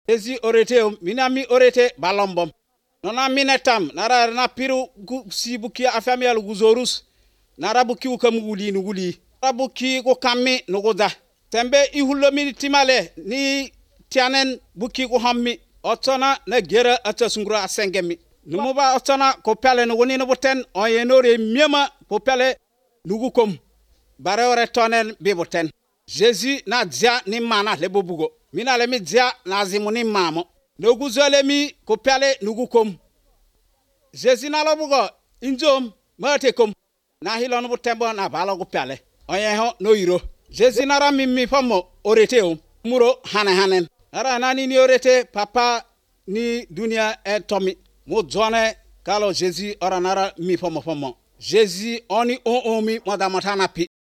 Jésus orete minami orete balombom. Nona minetam nara na piru si buki afami al guzorus nara buki ukam guli buki ko kammi nugoda tembe ihulomi timale ni tianen buki ko hammi otona na gera atasungura asengemi numuba otona ko pele no woni no boten on yenore miema ko pele nugukom bare ore tonen biboten Jésus na dia ni mana lebobugo mina le mi dia na zimuni mamo noguzole mi ko pele nugukom Jésus na lobugo injom matekom na hilon butembo na balo ko pele oye ho no iro Jésus na rami famo orete o muro hanen ara nani ni orete papa ni dunia etomi mo jone kalo Jésus ora nara mi famo Jésus oni o mi madamata na pi